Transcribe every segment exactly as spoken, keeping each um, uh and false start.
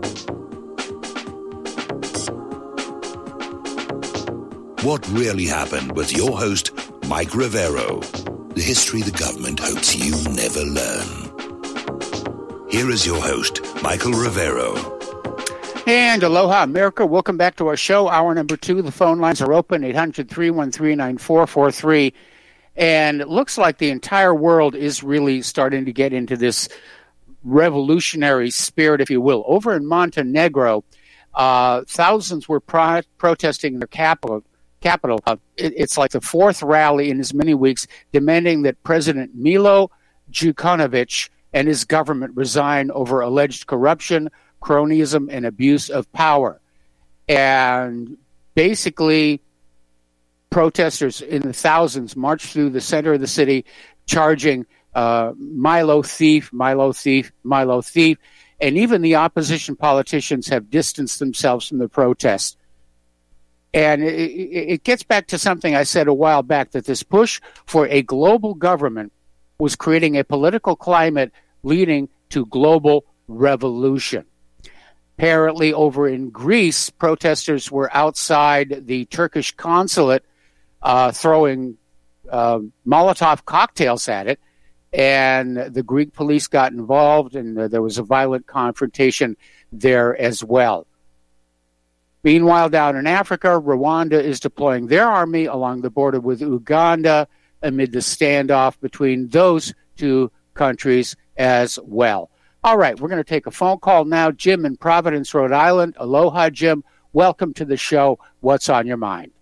What Really Happened with your host, Mike Rivero. The history the government hopes you never learn. Here is your host, Michael Rivero. And aloha, America. Welcome back to our show. Hour number two. The phone lines are open, eight hundred, three one three, nine four four three. And it looks like the entire world is really starting to get into this revolutionary spirit, if you will. Over in Montenegro, uh, thousands were pro- protesting their capital. Capital. Uh, it, it's like the fourth rally in as many weeks, demanding that President Milo Djukanovic and his government resign over alleged corruption, cronyism, and abuse of power. And basically, protesters in the thousands marched through the center of the city, charging uh, Milo thief, Milo thief, Milo thief. And even the opposition politicians have distanced themselves from the protest. And it, it gets back to something I said a while back, that this push for a global government was creating a political climate leading to global revolution. Apparently, over in Greece, protesters were outside the Turkish consulate uh, throwing uh, Molotov cocktails at it, and the Greek police got involved, and uh, there was a violent confrontation there as well. Meanwhile, down in Africa, Rwanda is deploying their army along the border with Uganda amid the standoff between those two countries as well. All right, we're going to take a phone call now. Jim in Providence, Rhode Island. Aloha, Jim. Welcome to the show. What's on your mind?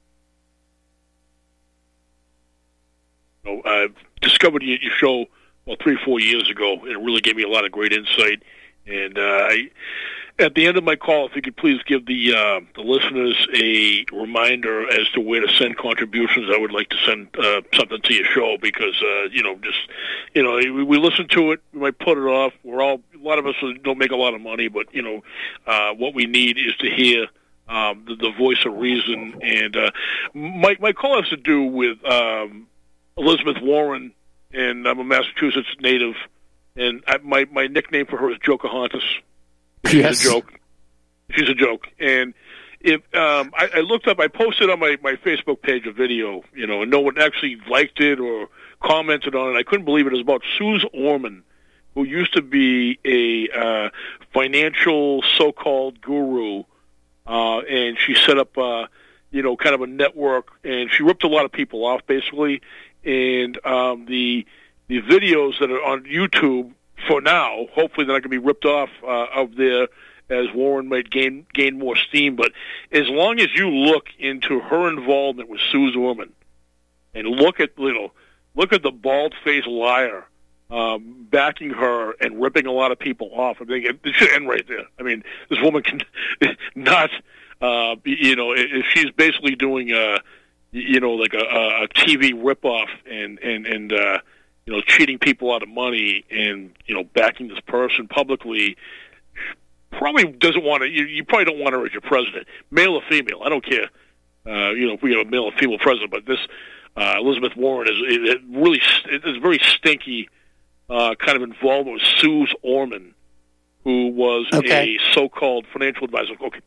Oh, I discovered your show well three, four years ago, and it really gave me a lot of great insight. And uh, I... At the end of my call, if you could please give the uh, the listeners a reminder as to where to send contributions, I would like to send uh, something to your show because, uh, you know, just, you know, we, we listen to it, we might put it off. We're all, a lot of us don't make a lot of money, but, you know, uh, what we need is to hear um, the, the voice of reason. And uh, my, my call has to do with um, Elizabeth Warren, and I'm a Massachusetts native, and I, my, my nickname for her is Jokahontas. She's yes. a joke. She's a joke. And if um, I, I looked up, I posted on my, my Facebook page a video, you know, and no one actually liked it or commented on it. I couldn't believe it. It was about Suze Orman, who used to be a uh, financial so-called guru, uh, and she set up, uh, you know, kind of a network, and she ripped a lot of people off, basically. And um, the the videos that are on YouTube, for now, hopefully they're not going to be ripped off uh, of there as Warren might gain gain more steam. But as long as you look into her involvement with Suze Orman and look at you know, look at the bald-faced liar um, backing her and ripping a lot of people off, I think it, it should end right there. I mean, this woman can not, uh, you know, if she's basically doing, uh, you know, like a, a T V ripoff and and and. Uh, you know, cheating people out of money and, you know, backing this person publicly, probably doesn't want to, you, you probably don't want her as your president. Male or female, I don't care, uh, you know, if we have a male or female president, but this uh, Elizabeth Warren is it really it is very stinky uh, kind of involvement with Suze Orman, who was okay. a so-called financial advisor. Okay.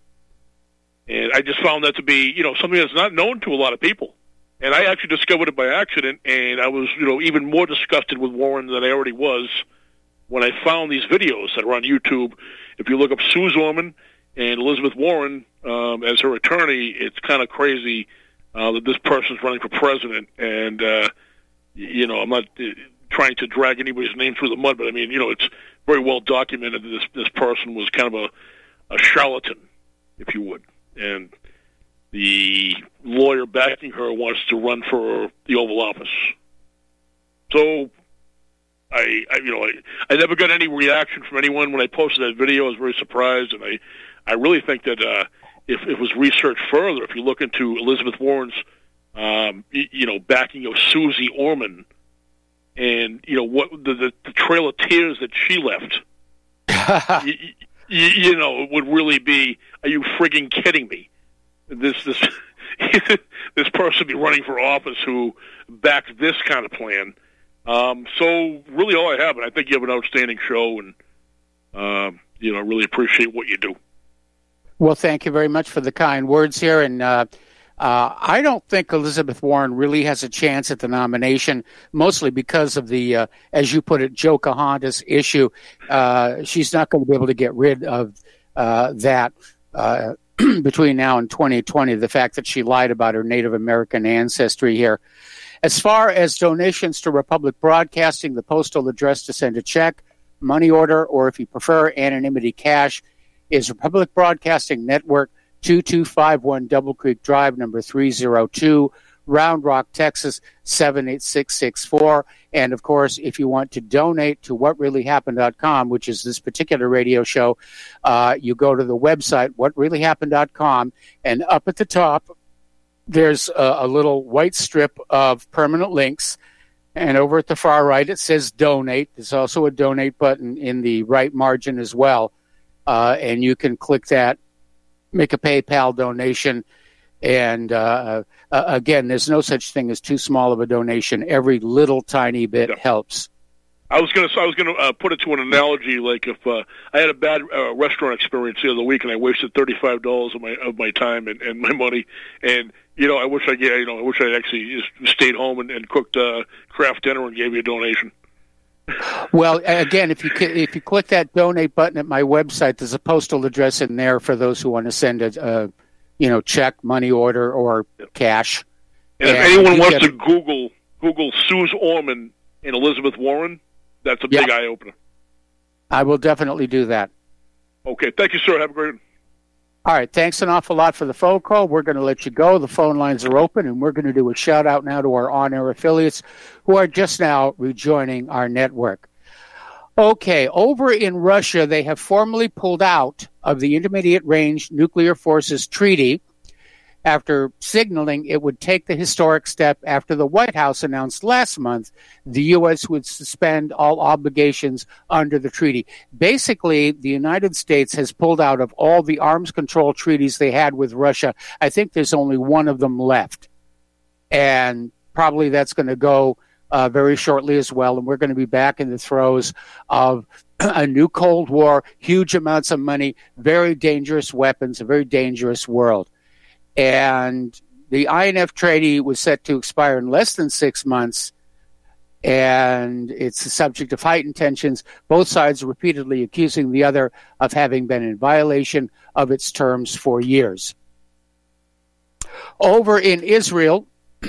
And I just found that to be, you know, something that's not known to a lot of people. And I actually discovered it by accident, and I was, you know, even more disgusted with Warren than I already was when I found these videos that are on YouTube. If you look up Suze Orman and Elizabeth Warren um, as her attorney, it's kind of crazy uh, that this person's running for president. And, uh, you know, I'm not uh, trying to drag anybody's name through the mud, but, I mean, you know, it's very well documented that this, this person was kind of a, a charlatan, if you would. And the lawyer backing her wants to run for the Oval Office. So, I, I you know, I, I never got any reaction from anyone when I posted that video. I was very surprised, and I, I really think that uh, if, if it was researched further, if you look into Elizabeth Warren's, um, you, you know, backing of Suze Orman, and you know what the, the, the trail of tears that she left, you, you, you know, it would really be, are you frigging kidding me? This this this person be running for office who backed this kind of plan. Um, so really, all I have, and I think you have an outstanding show, and uh, you know, really appreciate what you do. Well, thank you very much for the kind words here. And uh, uh, I don't think Elizabeth Warren really has a chance at the nomination, mostly because of the, uh, as you put it, Joe Kahontas issue. Uh, she's not going to be able to get rid of uh, that uh, between now and twenty twenty, the fact that she lied about her Native American ancestry here. As far as donations to Republic Broadcasting, the postal address to send a check, money order, or if you prefer, anonymity cash, is Republic Broadcasting Network, two two five one Double Creek Drive, number three oh two, Round Rock, Texas, seven eight six six four. And, of course, if you want to donate to what really happened dot com, which is this particular radio show, uh, you go to the website, what really happened dot com, and up at the top, there's a, a little white strip of permanent links. And over at the far right, it says donate. There's also a donate button in the right margin as well. Uh, and you can click that, make a PayPal donation. And uh, uh, again, there's no such thing as too small of a donation. Every little tiny bit yeah. helps. I was going to I was going to uh, put it to an analogy, like if uh, I had a bad uh, restaurant experience the other week and I wasted thirty-five dollars of my of my time and, and my money, and you know I wish I yeah you know I wish I'd actually just stayed home and, and cooked uh, craft dinner and gave you a donation. Well, again, if you if you click that donate button at my website, there's a postal address in there for those who want to send a, a you know check, money order, or cash. And, and if anyone wants to Google Google Suze Orman and Elizabeth Warren, that's a big yeah. eye opener. I will definitely do that. Okay, thank you, sir. Have a great. All right, thanks an awful lot for the phone call. We're going to let you go. The phone lines are open, and we're going to do a shout-out now to our on-air affiliates who are just now rejoining our network. Okay, over in Russia, they have formally pulled out of the Intermediate-Range Nuclear Forces Treaty after signaling it would take the historic step after the White House announced last month the U S would suspend all obligations under the treaty. Basically, the United States has pulled out of all the arms control treaties they had with Russia. I think there's only one of them left. And probably that's going to go uh, very shortly as well. And we're going to be back in the throes of a new Cold War, huge amounts of money, very dangerous weapons, a very dangerous world. And the I N F treaty was set to expire in less than six months, and it's the subject of heightened tensions, both sides repeatedly accusing the other of having been in violation of its terms for years. Over in Israel,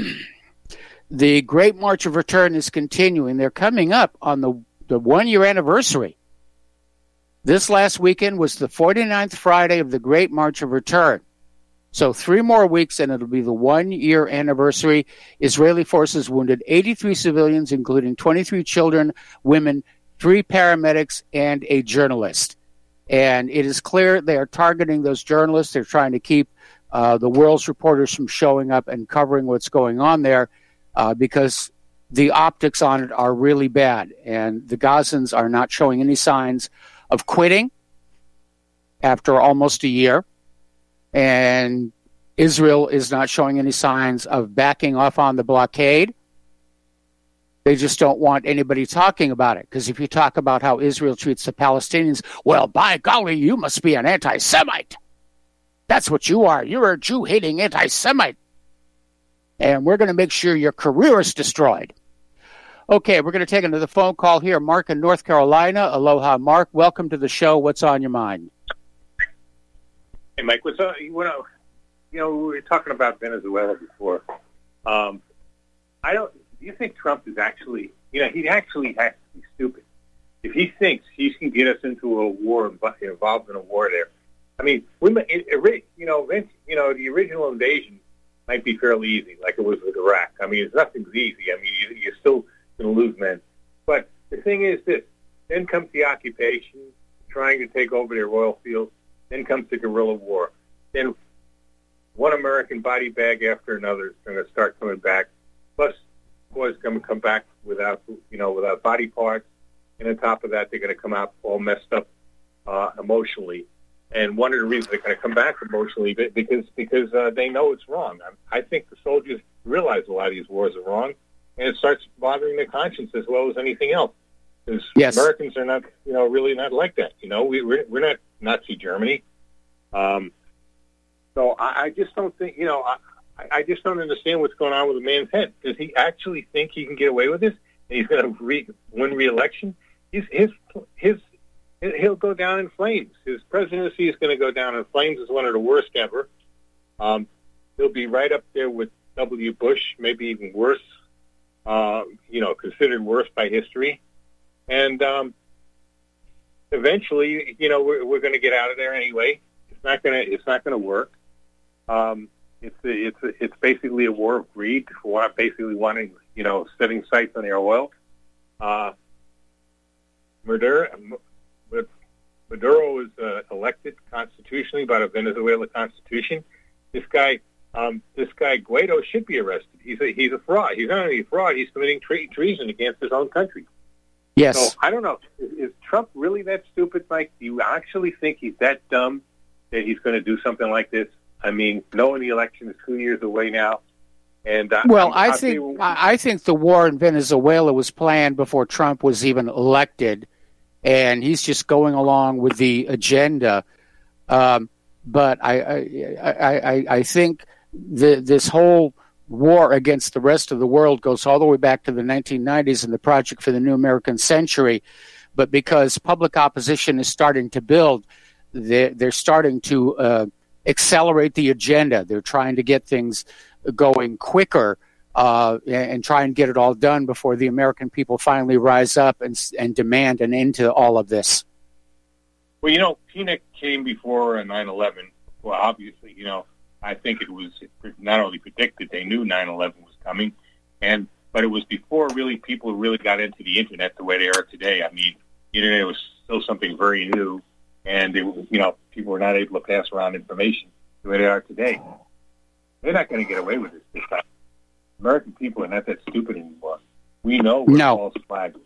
the Great March of Return is continuing. They're coming up on the, the one-year anniversary. This last weekend was the forty-ninth Friday of the Great March of Return. So three more weeks, and it'll be the one-year anniversary. Israeli forces wounded eighty-three civilians, including twenty-three children, women, three paramedics, and a journalist. And it is clear they are targeting those journalists. They're trying to keep uh, the world's reporters from showing up and covering what's going on there uh, because the optics on it are really bad. And the Gazans are not showing any signs of quitting after almost a year. And Israel is not showing any signs of backing off on the blockade. They just don't want anybody talking about it. Because if you talk about how Israel treats the Palestinians, well, by golly, you must be an anti-Semite. That's what you are. You're a Jew-hating anti-Semite. And we're going to make sure your career is destroyed. Okay, we're going to take another phone call here. Mark in North Carolina. Aloha, Mark. Welcome to the show. What's on your mind? Hey, Mike, what's up? You know, you know, we were talking about Venezuela before. Um, I don't. Do you think Trump is actually? You know, he actually has to be stupid if he thinks he can get us into a war, involved in a war there. I mean, we, it, it, you know, you know, the original invasion might be fairly easy, like it was with Iraq. I mean, it's nothing's easy. I mean, you, you're still going to lose men. But the thing is this: then comes the occupation, trying to take over their oil fields. Then comes the guerrilla war. Then one American body bag after another is going to start coming back. Plus, boys going to come back without, you know, without body parts. And on top of that, they're going to come out all messed up uh, emotionally. And one of the reasons they're going to come back emotionally because because uh, they know it's wrong. I, I think the soldiers realize a lot of these wars are wrong, and it starts bothering their conscience as well as anything else. Because yes. Americans are not, you know, really not like that. You know, we, we're, we're not Nazi Germany. Um, so I, I just don't think, you know, I, I just don't understand what's going on with the man's head. Does he actually think he can get away with this? And he's going to re- win re-election? His, his, his, he'll go down in flames. His presidency is going to go down in flames. It's one of the worst ever. Um, he'll be right up there with W. Bush, maybe even worse, uh, you know, considered worse by history. And um, eventually, you know, we're, we're going to get out of there anyway. It's not going to. It's not going to work. Um, it's a, it's a, it's basically a war of greed for basically wanting, you know, setting sights on their oil. Uh, Maduro, Maduro was uh, elected constitutionally by the Venezuela Constitution. This guy, um, this guy Guaido should be arrested. He's a he's a fraud. He's not only a fraud; he's committing tre- treason against his own country. Yes. So I don't know. Is, is Trump really that stupid, Mike? Do you actually think he's that dumb that he's going to do something like this? I mean, knowing the election is two years away now, and uh, well, I, I think you, I think the war in Venezuela was planned before Trump was even elected, and he's just going along with the agenda. Um, but I I, I, I think the, this whole war against the rest of the world goes all the way back to the nineteen nineties and the Project for the New American Century. But because public opposition is starting to build, they're, they're starting to uh, accelerate the agenda. They're trying to get things going quicker uh, and, and try and get it all done before the American people finally rise up and, and demand an end to all of this. Well, you know, P N I C came before nine eleven. Well, obviously, you know, I think it was not only predicted, they knew nine eleven was coming, and but it was before really people really got into the Internet the way they are today. I mean, the Internet was still something very new, and, they, you know, people were not able to pass around information the way they are today. They're not going to get away with this this time. American people are not that stupid anymore. We know we're no. false flags.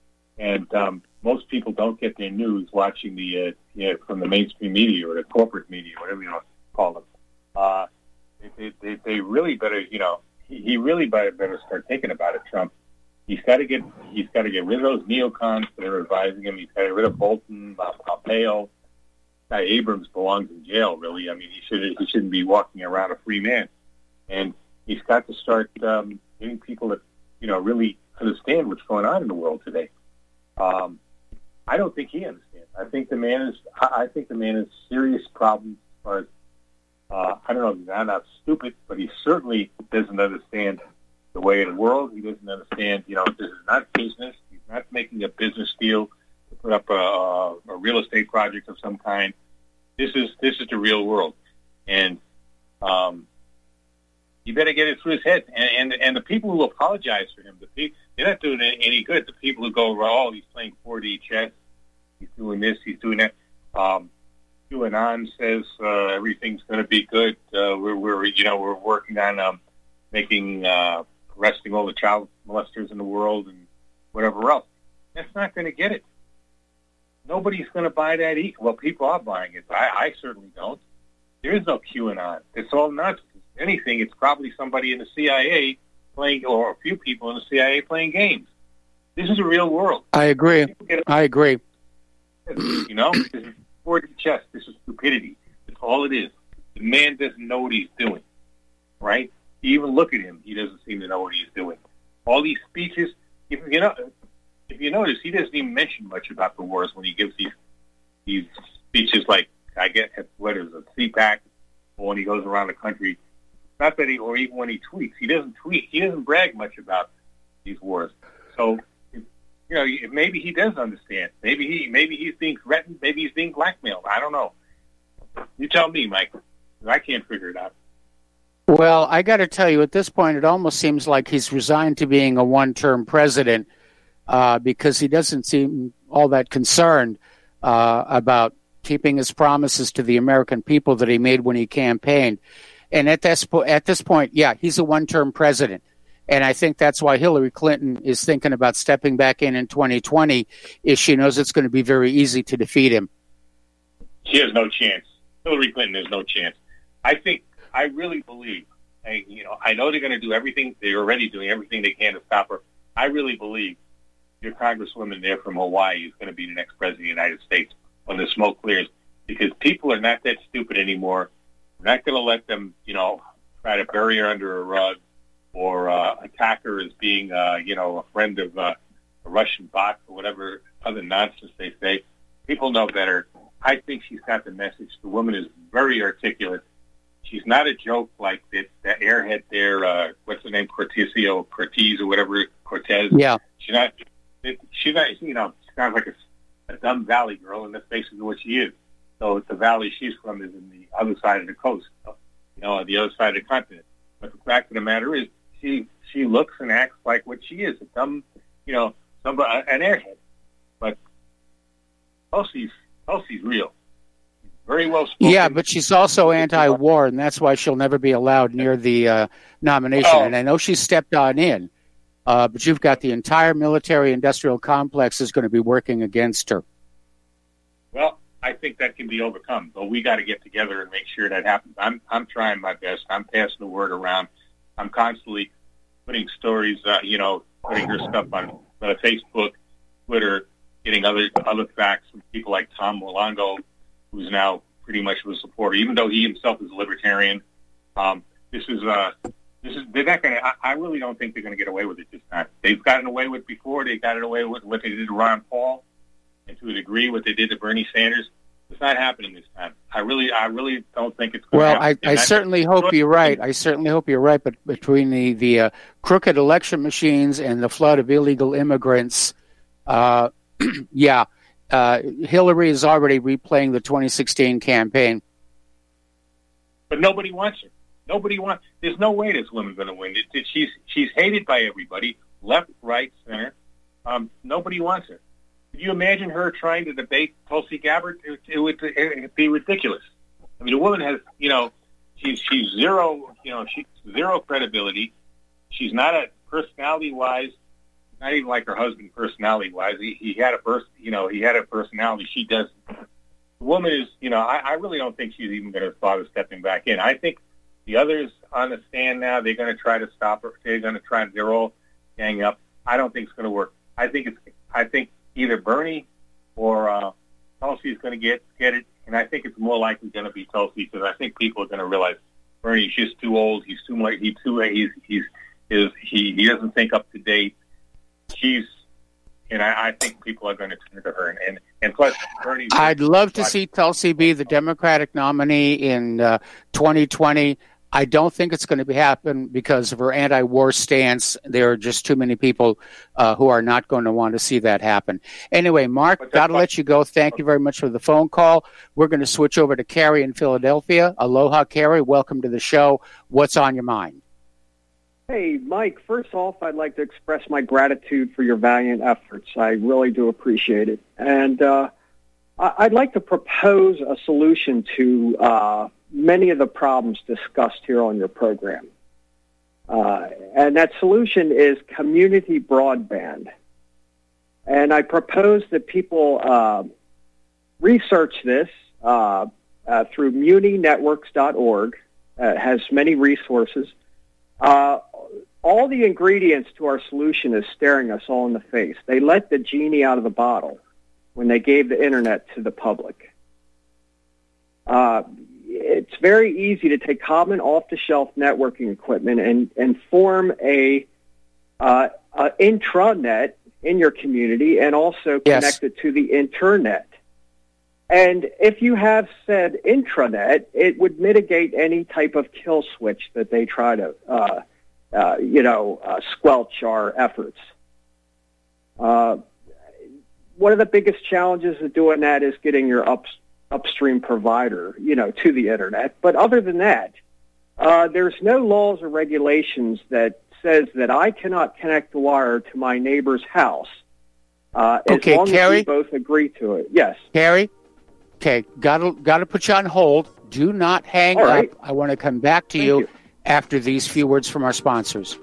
And um, most people don't get their news watching the uh, you know, from the mainstream media or the corporate media, whatever you want to call them. Uh, they, they, they really better, you know, he, he really better, better start thinking about it, Trump. He's got to get he's got to get rid of those neocons that are advising him. He's got to get rid of Bolton, uh, Pompeo. Guy Abrams belongs in jail, really. I mean, he should he shouldn't be walking around a free man. And he's got to start um, getting people that, you know, really understand what's going on in the world today. Um, I don't think he understands. I think the man is. I think the man has serious problems as far as uh, I don't know. He's not, not stupid, but he certainly doesn't understand the way of the world. He doesn't understand. You know, this is not business. He's not making a business deal to put up a, a real estate project of some kind. This is this is the real world, and um, you better get it through his head. And, and and the people who apologize for him, the people, they're not doing any good. The people who go, oh, he's playing four D chess, he's doing this, he's doing that. Um, QAnon says uh, everything's going to be good. Uh, we're, we're, you know, we're working on um, making, uh, arresting all the child molesters in the world and whatever else. That's not going to get it. Nobody's going to buy that either. Well, people are buying it, but I, I certainly don't. There is no QAnon. It's all nonsense. If anything, it's probably somebody in the C I A playing, or a few people in the C I A playing games. This is a real world. I agree. I agree. You know, this is four D chess. This is stupidity. That's all it is. The man doesn't know what he's doing, right? You even look at him; he doesn't seem to know what he's doing. All these speeches, if you know, if you notice, he doesn't even mention much about the wars when he gives these these speeches. Like I get what is it, C PAC, or when he goes around the country. Not that he, or even when he tweets, he doesn't tweet. He doesn't brag much about these wars. So, you know, maybe he does understand. Maybe he, maybe he's being threatened. Maybe he's being blackmailed. I don't know. You tell me, Mike. I can't figure it out. Well, I got to tell you, at this point, it almost seems like he's resigned to being a one-term president uh, because he doesn't seem all that concerned uh, about keeping his promises to the American people that he made when he campaigned. And at this, po- at this point, yeah, he's a one-term president. And I think that's why Hillary Clinton is thinking about stepping back in in twenty twenty, if she knows it's going to be very easy to defeat him. She has no chance. Hillary Clinton has no chance. I think, I really believe, I, you know, I know they're going to do everything, they're already doing everything they can to stop her. I really believe your congresswoman there from Hawaii is going to be the next president of the United States when the smoke clears, because people are not that stupid anymore. We're not going to let them, you know, try to bury her under a rug or uh, attack her as being, uh, you know, a friend of uh, a Russian bot or whatever other nonsense they say. People know better. I think she's got the message. The woman is very articulate. She's not a joke like that, that airhead there, uh, what's the name, Cortesio, Cortez or whatever, Cortez. Yeah. She's not, she's not, you know, she sounds like a, a dumb valley girl, and that's basically what she is. So the valley she's from is in the other side of the coast, you know, on the other side of the continent. But the fact of the matter is, she she looks and acts like what she is, a dumb, you know, somebody, an airhead. But Tulsi's, Tulsi's real. Very well spoken. Yeah, but she's also anti-war, and that's why she'll never be allowed near the uh, nomination. Oh. And I know she stepped on in, uh, but you've got the entire military-industrial complex is going to be working against her. Well, I think that can be overcome, but we got to get together and make sure that happens. I'm I'm trying my best. I'm passing the word around. I'm constantly putting stories, uh, you know, putting her stuff on uh, Facebook, Twitter, getting other other facts from people like Tom Molongo, who's now pretty much a supporter, even though he himself is a libertarian. Um, this is uh, this is they're not going to. I really don't think they're going to get away with it this time. They've gotten away with it before. They got it away with what they did to Ron Paul, and to a degree, what they did to Bernie Sanders. It's not happening this time. I really, I really don't think it's going well, to happen. Well, I, I certainly hope you're right. I certainly hope you're right. But between the the uh, crooked election machines and the flood of illegal immigrants, uh, yeah. Uh, Hillary is already replaying the twenty sixteen campaign. But nobody wants her. Nobody wants. There's no way this woman's going to win. It, it, she's she's hated by everybody, left, right, center. Um, nobody wants her. Could you imagine her trying to debate Tulsi Gabbard? It, it would it'd be ridiculous. I mean, the woman has, you know, she's she's zero, you know, she's zero credibility. She's not a personality-wise. Not even like her husband personality-wise. He, he had a pers- you know, he had a personality. She doesn't. The woman is, you know, I, I really don't think she's even going to bother stepping back in. I think the others on the stand now, they're going to try to stop her. They're going to try. They're all gang up. I don't think it's going to work. I think it's. I think either Bernie or uh, Tulsi is going to get get it, and I think it's more likely going to be Tulsi because I think people are going to realize Bernie's just too old. He's too much. He's too. He's he's is he he doesn't think up to date. She's, and I, I think people are going to turn to her. And, and, and plus, Bernie. I'd love to see Tulsi be the Democratic nominee in uh, twenty twenty. I don't think it's going to happen because of her anti-war stance. There are just too many people uh, who are not going to want to see that happen. Anyway, Mark, got to let you go. Thank you very much for the phone call. We're going to switch over to Carrie in Philadelphia. Aloha, Carrie. Welcome to the show. What's on your mind? Hey, Mike, first off, I'd like to express my gratitude for your valiant efforts. I really do appreciate it. And uh, I'd like to propose a solution to uh, many of the problems discussed here on your program. Uh, and that solution is community broadband. And I propose that people uh, research this uh, uh, through muni networks dot org. Uh, it has many resources. Uh, all the ingredients to our solution is staring us all in the face. They let the genie out of the bottle when they gave the Internet to the public. Uh, it's very easy to take common off-the-shelf networking equipment and, and form a, uh, a intranet in your community and also yes. connect it to the internet. And if you have said intranet, it would mitigate any type of kill switch that they try to, uh, uh, you know, uh, squelch our efforts. Uh, one of the biggest challenges of doing that is getting your up, upstream provider, you know, to the internet. But other than that, uh, there's no laws or regulations that says that I cannot connect the wire to my neighbor's house uh, okay, as long Carrie? as we both agree to it. Yes. Carrie? Okay, got to got to put you on hold. Do not hang All up. right. I want to come back to you, you after these few words from our sponsors.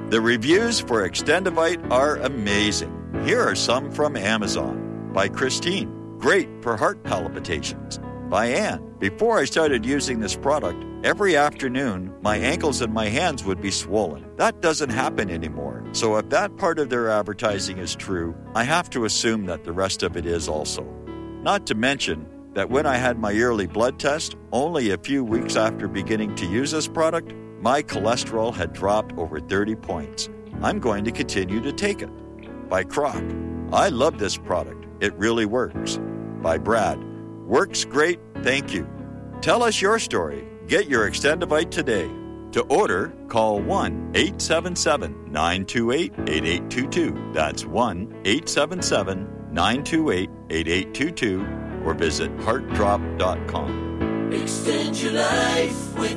The reviews for Extendivite are amazing. Here are some from Amazon. By Christine, great for heart palpitations. By Anne, before I started using this product, every afternoon my ankles and my hands would be swollen. That doesn't happen anymore. So if that part of their advertising is true, I have to assume that the rest of it is also. Not to mention that when I had my yearly blood test, only a few weeks after beginning to use this product, my cholesterol had dropped over thirty points. I'm going to continue to take it. By Croc, I love this product. It really works. By Brad, works great, thank you. Tell us your story. Get your Extendivite today. To order, call one eight seven seven, nine two eight, eight eight two two. That's one eight seven seven, nine two eight, eight eight two two or visit heart drop dot com. Extend your life with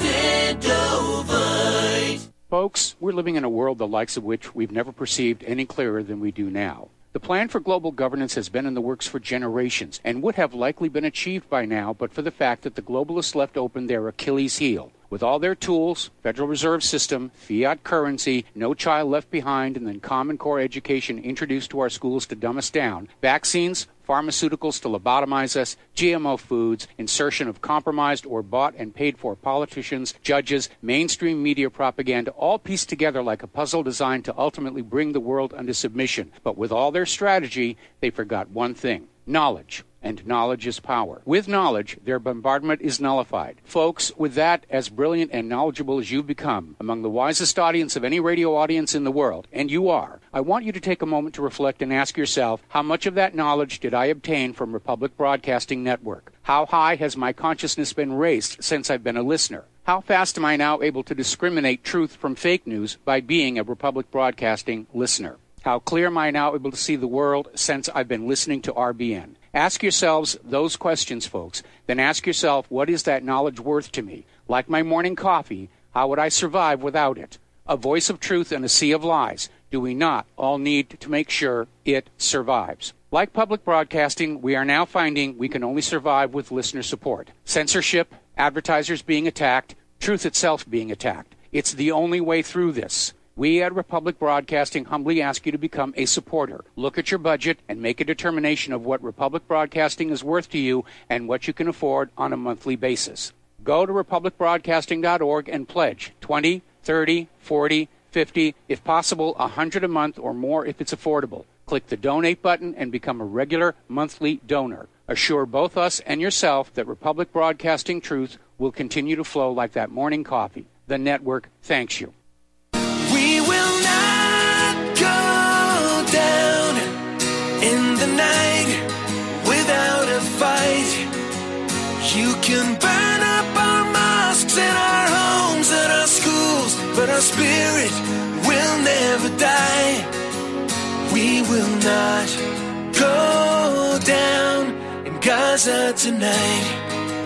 Extendovite. Folks, we're living in a world the likes of which we've never perceived any clearer than we do now. The plan for global governance has been in the works for generations and would have likely been achieved by now but for the fact that the globalists left open their Achilles heel. With all their tools, Federal Reserve System, fiat currency, no child left behind, and then Common Core education introduced to our schools to dumb us down, vaccines, pharmaceuticals to lobotomize us, G M O foods, insertion of compromised or bought and paid for politicians, judges, mainstream media propaganda, all pieced together like a puzzle designed to ultimately bring the world under submission. But with all their strategy, they forgot one thing: knowledge. And knowledge is power. With knowledge, their bombardment is nullified. Folks, with that, as brilliant and knowledgeable as you've become, among the wisest audience of any radio audience in the world, and you are, I want you to take a moment to reflect and ask yourself, how much of that knowledge did I obtain from Republic Broadcasting Network? How high has my consciousness been raised since I've been a listener? How fast am I now able to discriminate truth from fake news by being a Republic Broadcasting listener? How clear am I now able to see the world since I've been listening to R B N? Ask yourselves those questions, folks. Then ask yourself, what is that knowledge worth to me? Like my morning coffee, how would I survive without it? A voice of truth in a sea of lies. Do we not all need to make sure it survives? Like public broadcasting, we are now finding we can only survive with listener support. Censorship, advertisers being attacked, truth itself being attacked. It's the only way through this. We at Republic Broadcasting humbly ask you to become a supporter. Look at your budget and make a determination of what Republic Broadcasting is worth to you and what you can afford on a monthly basis. Go to republic broadcasting dot org and pledge twenty, thirty, forty, fifty, if possible one hundred a month or more if it's affordable. Click the donate button and become a regular monthly donor. Assure both us and yourself that Republic Broadcasting truth will continue to flow like that morning coffee. The network thanks you. We will not go down in the night without a fight. You can burn up our mosques and our homes and our schools, but our spirit will never die. We will not go down in Gaza tonight.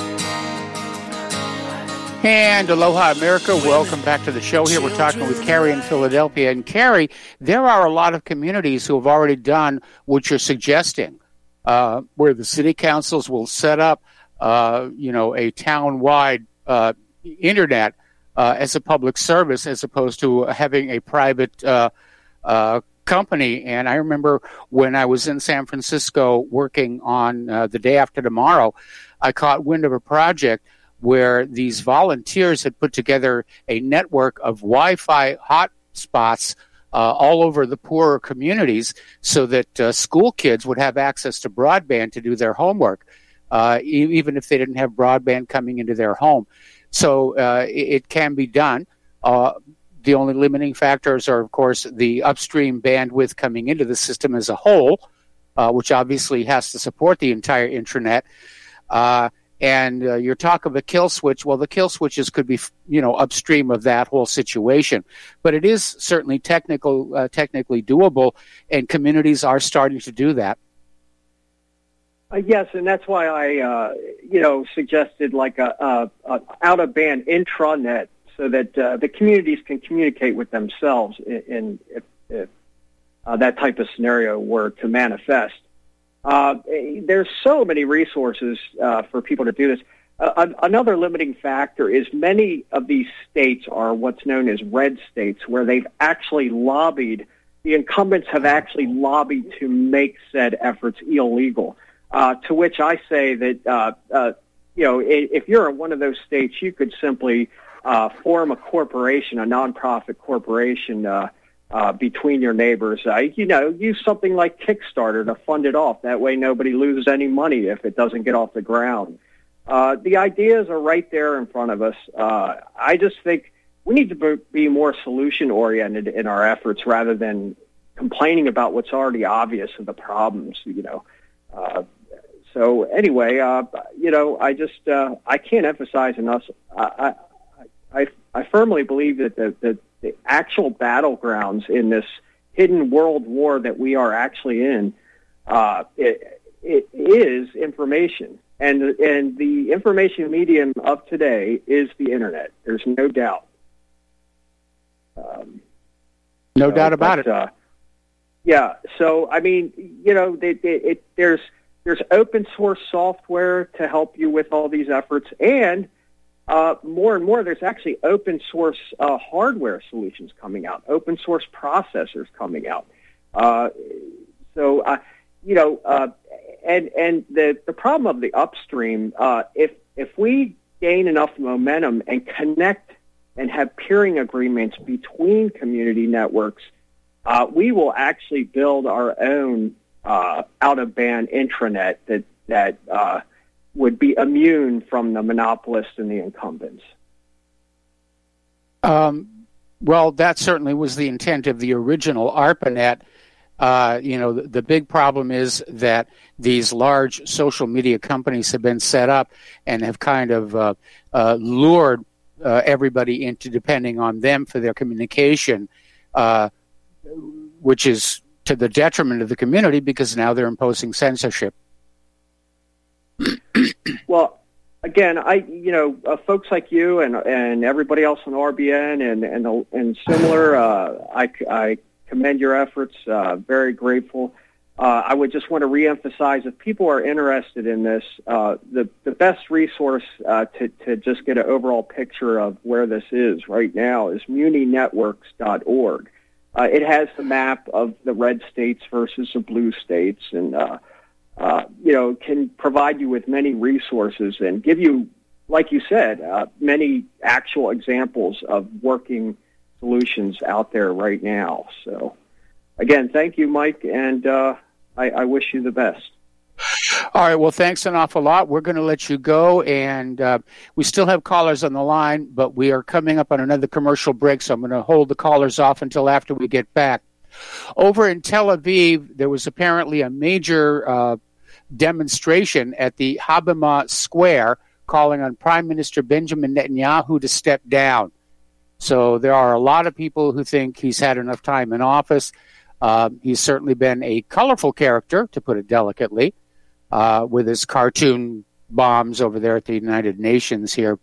And aloha, America. Welcome back to the show here. We're talking with Carrie in Philadelphia. And Carrie, there are a lot of communities who have already done what you're suggesting, uh, where the city councils will set up, uh, you know, a town-wide uh, internet uh, as a public service as opposed to having a private uh, uh, company. And I remember when I was in San Francisco working on uh, The Day After Tomorrow, I caught wind of a project where these volunteers had put together a network of Wi-Fi hotspots uh, all over the poorer communities so that uh, school kids would have access to broadband to do their homework, uh, e- even if they didn't have broadband coming into their home. So uh, it, it can be done. Uh, the only limiting factors are, of course, the upstream bandwidth coming into the system as a whole, uh, which obviously has to support the entire intranet. Uh, And uh, your talk of a kill switch, well, the kill switches could be, you know, upstream of that whole situation. But it is certainly technical, uh, technically doable, and communities are starting to do that. Uh, yes, and that's why I, uh, you know, suggested like a, a, a out-of-band intranet so that uh, the communities can communicate with themselves in, in if, if uh, that type of scenario were to manifest. Uh, there's so many resources uh, for people to do this. uh, another limiting factor is many of these states are what's known as red states, where they've actually lobbied, the incumbents have actually lobbied to make said efforts illegal, uh, to which I say that, uh, uh, you know, if you're in one of those states, you could simply uh, form a corporation, a nonprofit corporation, uh, Uh, between your neighbors. Uh, you know, use something like Kickstarter to fund it off. That way nobody loses any money if it doesn't get off the ground. Uh, the ideas are right there in front of us. Uh, I just think we need to be more solution-oriented in our efforts rather than complaining about what's already obvious of the problems, you know. Uh, so anyway, uh, you know, I just, uh, I can't emphasize enough. I, I, I, I firmly believe that the, the the actual battlegrounds in this hidden world war that we are actually in, uh, it, it is information. And, and the information medium of today is the Internet. There's no doubt. Um, no so, doubt about but, it. Uh, yeah. So, I mean, you know, they, they, it, there's, there's open source software to help you with all these efforts, and Uh, more and more, there's actually open source uh, hardware solutions coming out, open source processors coming out. Uh, so, uh, you know, uh, and and the the problem of the upstream, uh, if if we gain enough momentum and connect and have peering agreements between community networks, uh, we will actually build our own uh, out of band intranet that that. Uh, would be immune from the monopolists and the incumbents. Um, well, that certainly was the intent of the original ARPANET. Uh, you know, the, the big problem is that these large social media companies have been set up and have kind of uh, uh, lured uh, everybody into depending on them for their communication, uh, which is to the detriment of the community because now they're imposing censorship. Well, again, I you know uh, folks like you and and everybody else on R B N and and and similar, uh, I, I commend your efforts. Uh, very grateful. Uh, I would just want to reemphasize, if people are interested in this, uh, the the best resource uh, to to just get an overall picture of where this is right now is muni networks dot org. Uh, it has the map of the red states versus the blue states, and uh, Uh, you know, can provide you with many resources and give you, like you said, uh, many actual examples of working solutions out there right now. So, again, thank you, Mike, and uh, I, I wish you the best. All right, well, thanks an awful lot. We're going to let you go, and uh, we still have callers on the line, but we are coming up on another commercial break, so I'm going to hold the callers off until after we get back. Over in Tel Aviv, there was apparently a major uh, demonstration at the Habima Square calling on Prime Minister Benjamin Netanyahu to step down. So there are a lot of people who think he's had enough time in office. Uh, he's certainly been a colorful character, to put it delicately, uh, with his cartoon bombs over there at the United Nations here.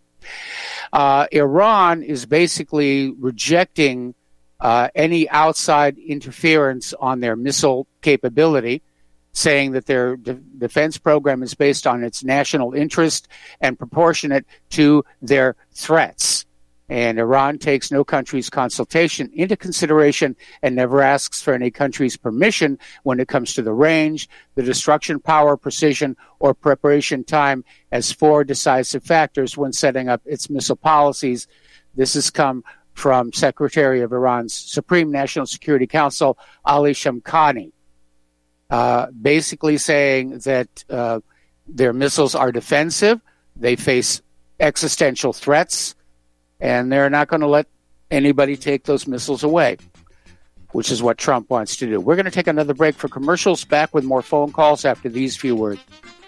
Uh, Iran is basically rejecting Uh, any outside interference on their missile capability, saying that their de- defense program is based on its national interest and proportionate to their threats. And Iran takes no country's consultation into consideration and never asks for any country's permission when it comes to the range, the destruction power, precision, or preparation time as four decisive factors when setting up its missile policies. This has come from Secretary of Iran's Supreme National Security Council, Ali Shamkhani, uh, basically saying that uh, their missiles are defensive, they face existential threats, and they're not going to let anybody take those missiles away, which is what Trump wants to do. We're going to take another break for commercials, back with more phone calls after these few words.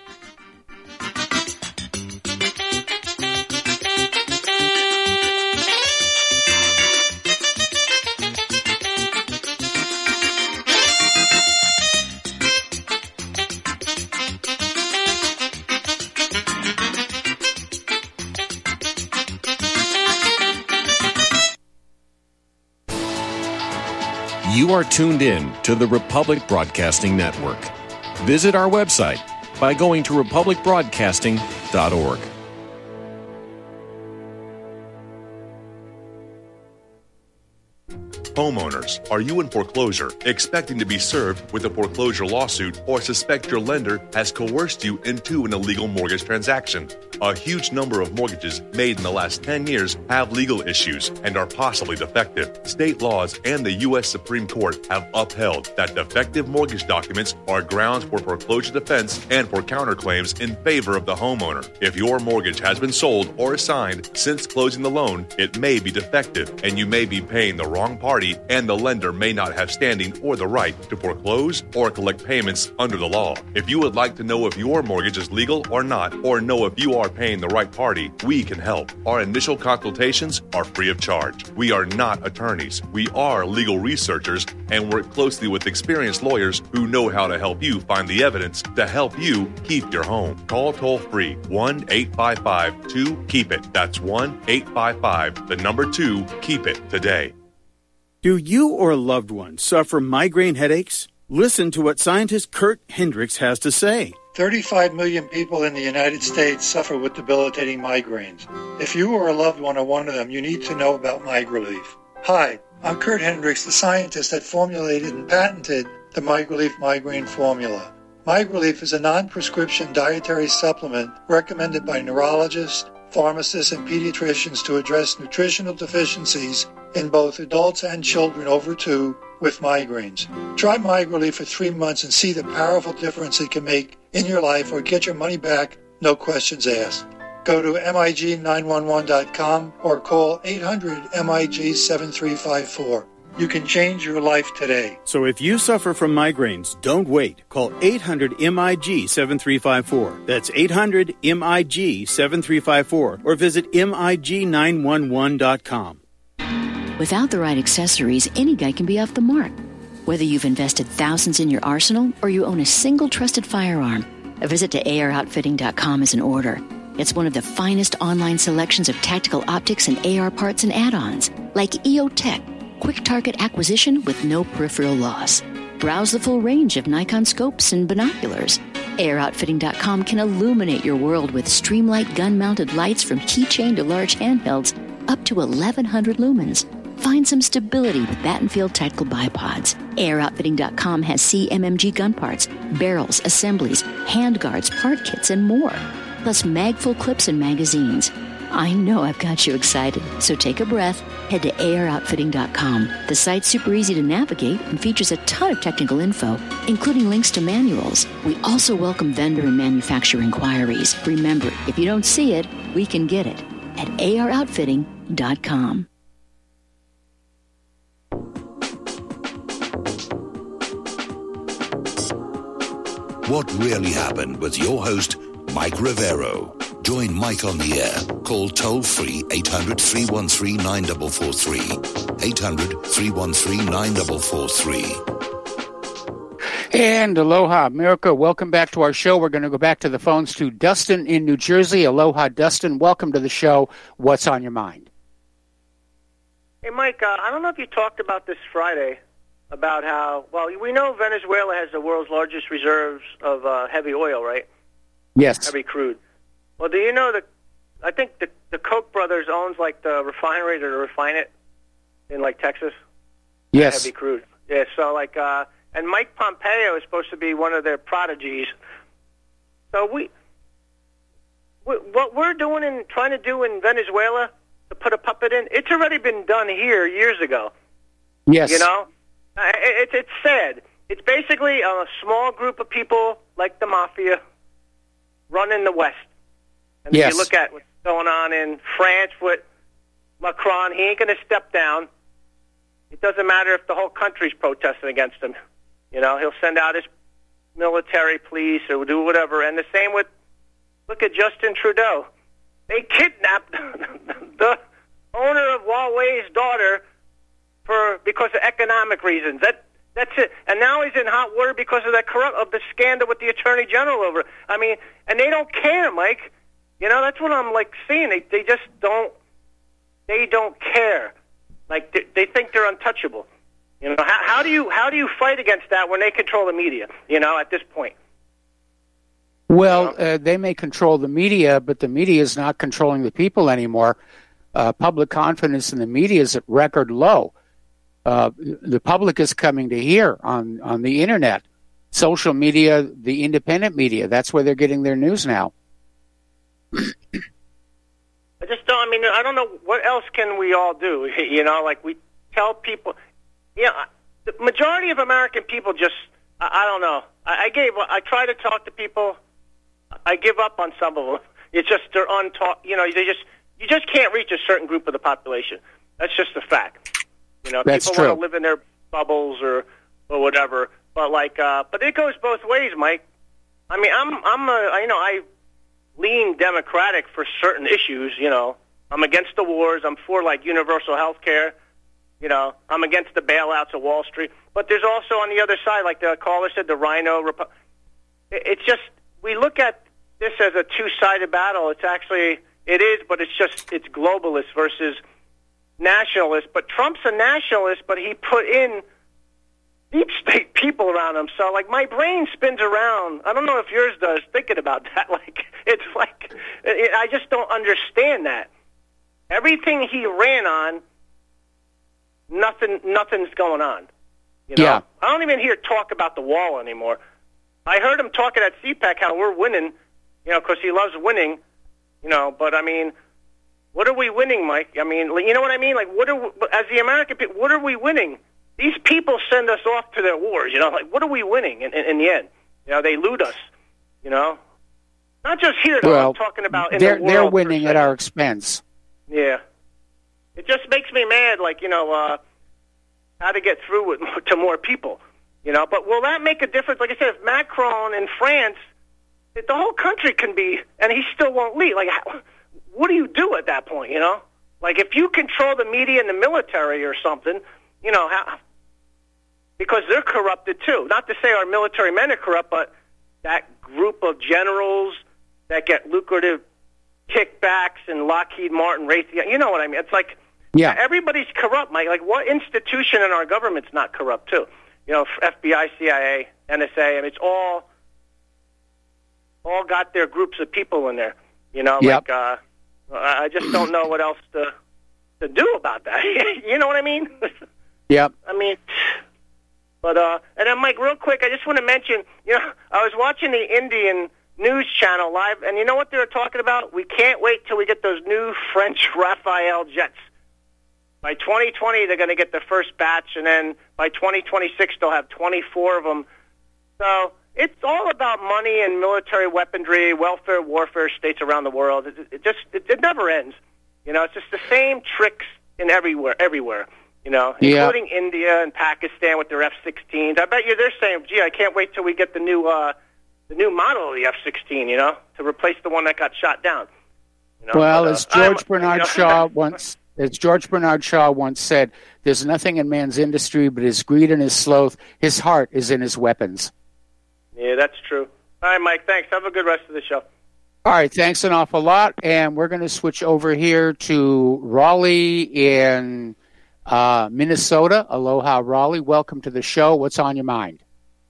You are tuned in to the Republic Broadcasting Network. Visit our website by going to republic broadcasting dot org. Homeowners, are you in foreclosure, expecting to be served with a foreclosure lawsuit, or suspect your lender has coerced you into an illegal mortgage transaction? A huge number of mortgages made in the last ten years have legal issues and are possibly defective. State laws and the U S Supreme Court have upheld that defective mortgage documents are grounds for foreclosure defense and for counterclaims in favor of the homeowner. If your mortgage has been sold or assigned since closing the loan, it may be defective and you may be paying the wrong party, and the lender may not have standing or the right to foreclose or collect payments under the law. If you would like to know if your mortgage is legal or not, or know if you are paying the right party, we can help. Our initial consultations are free of charge. We are not attorneys. We are legal researchers and work closely with experienced lawyers who know how to help you find the evidence to help you keep your home. Call toll-free one eight five five two keep it. That's one eight five five, the number two, keep it today. Do you or a loved one suffer migraine headaches? Listen to what scientist Kurt Hendricks has to say. thirty-five million people in the United States suffer with debilitating migraines. If you or a loved one are one of them, you need to know about MigraLief. Hi, I'm Kurt Hendricks, the scientist that formulated and patented the MigraLief migraine formula. MigraLief is a non-prescription dietary supplement recommended by neurologists, pharmacists, and pediatricians to address nutritional deficiencies in both adults and children over two with migraines. Try MigraLief for three months and see the powerful difference it can make in your life, or get your money back, no questions asked. Go to M I G nine one one dot com or call eight hundred M I G seven three five four. You can change your life today. So if you suffer from migraines, don't wait. Call eight hundred M I G seven three five four. That's eight hundred M I G seven three five four, or visit M I G nine one one dot com. Without the right accessories, any guy can be off the mark. Whether you've invested thousands in your arsenal or you own a single trusted firearm, a visit to A R outfitting dot com is in order. It's one of the finest online selections of tactical optics and A R parts and add-ons, like E O Tech, quick target acquisition with no peripheral loss. Browse the full range of Nikon scopes and binoculars. A R outfitting dot com can illuminate your world with Streamlight gun-mounted lights from keychain to large handhelds up to eleven hundred lumens. Find some stability with Battenfield Tactical Bipods. A R outfitting dot com has C M M G gun parts, barrels, assemblies, handguards, part kits, and more. Plus mag-full clips and magazines. I know I've got you excited, so take a breath. Head to A R outfitting dot com. The site's super easy to navigate and features a ton of technical info, including links to manuals. We also welcome vendor and manufacturer inquiries. Remember, if you don't see it, we can get it at A R outfitting dot com. What Really Happened with your host, Mike Rivero. Join Mike on the air. Call toll-free eight hundred three one three nine four four three, eight hundred three one three nine four four three. And aloha, America. Welcome back to our show. We're going to go back to the phones to Dustin in New Jersey. Aloha, Dustin. Welcome to the show. What's on your mind? Hey, Mike, uh, I don't know if you talked about this Friday, about how, well, we know Venezuela has the world's largest reserves of uh, heavy oil, right? Yes. Heavy crude. Well, do you know that I think the, the Koch brothers owns, like, the refinery to refine it in, like, Texas? Yes. Heavy crude. Yeah, so, like, uh, and Mike Pompeo is supposed to be one of their prodigies. So we, we what we're doing and trying to do in Venezuela to put a puppet in, it's already been done here years ago. Yes. You know? It, it's sad. It's basically a small group of people like the mafia running the West. And yes. if you look at what's going on in France with Macron, he ain't going to step down. It doesn't matter if the whole country's protesting against him. You know, he'll send out his military police or do whatever. And the same with, look at Justin Trudeau. They kidnapped the owner of Huawei's daughter for because of economic reasons. That that's it. And now he's in hot water because of that corrupt of the scandal with the Attorney General over. I mean, and they don't care, Mike. You know, that's what I'm like seeing. They they just don't. They don't care. Like they, they think they're untouchable. You know, how, how do you how do you fight against that when they control the media? You know, at this point. Well, uh, they may control the media, but the media is not controlling the people anymore. Uh, public confidence in the media is at record low. uh, the public is coming to hear on, on the internet, social media, the independent media. That's where they're getting their news now. I just don't, I mean, I don't know what else can we all do. You know, like we tell people, you know, the majority of American people just, I, I don't know. I, I gave, I try to talk to people. I give up on some of them. It's just, they're untaught, you know, they just, you just can't reach a certain group of the population. That's just a fact. You know, That's people true. want to live in their bubbles or, or whatever. But like, uh, but it goes both ways, Mike. I mean, I'm, I'm a, you know, I lean Democratic for certain issues. You know, I'm against the wars. I'm for like universal health care. You know, I'm against the bailouts of Wall Street. But there's also on the other side, like the caller said, the Rhino. Repu- it's just we look at this as a two-sided battle. It's actually it is, but it's just it's globalist versus nationalist. But Trump's a nationalist, but he put in deep state people around him. So, like, my brain spins around. I don't know if yours does, thinking about that. Like, it's like, it, I just don't understand that. Everything he ran on, nothing, nothing's going on. You know? Yeah. I don't even hear talk about the wall anymore. I heard him talking at C PAC how we're winning, you know, because he loves winning, you know, but, I mean, what are we winning, Mike? I mean, you know what I mean? Like, what are we, as the American people, what are we winning? These people send us off to their wars, you know, like, what are we winning in, in, in the end? You know, they loot us, you know? Not just here, though, Well, I'm talking about in they're, the world. they're winning at our expense. Yeah. It just makes me mad, like, you know, uh, how to get through with, to more people, you know? But will that make a difference? Like I said, if Macron in France, if the whole country can be, and he still won't leave, like, how, what do you do at that point, you know? Like, if you control the media and the military or something, you know, how, because they're corrupted too. Not to say our military men are corrupt, but that group of generals that get lucrative kickbacks and Lockheed Martin, Raytheon, you know what I mean? It's like, yeah, everybody's corrupt, Mike. Like, what institution in our government's not corrupt too? You know, F B I, C I A, N S A, I mean, it's all, all got their groups of people in there. You know, yep. like, uh, I just don't know what else to to do about that. You know what I mean? Yep. I mean, but, uh, and then, Mike, real quick, I just want to mention, you know, I was watching the Indian news channel live, and you know what they were talking about? We can't wait till we get those new French Rafale jets. By twenty twenty, they're going to get the first batch, and then by twenty twenty-six, they'll have twenty-four of them. So it's all about money and military weaponry, welfare, warfare states around the world. It, it just it, it never ends. You know, it's just the same tricks in everywhere, everywhere. You know, yeah. including India and Pakistan with their F sixteens. I bet you they're saying, "Gee, I can't wait till we get the new uh, the new model of the F sixteen." You know, to replace the one that got shot down. You know, well, but, uh, as George I'm, Bernard you know, Shaw once, as George Bernard Shaw once said, "There's nothing in man's industry but his greed and his sloth. His heart is in his weapons." Yeah, that's true. All right, Mike. Thanks. Have a good rest of the show. All right, thanks an awful lot, and we're going to switch over here to Raleigh in uh, Minnesota. Aloha, Raleigh. Welcome to the show. What's on your mind?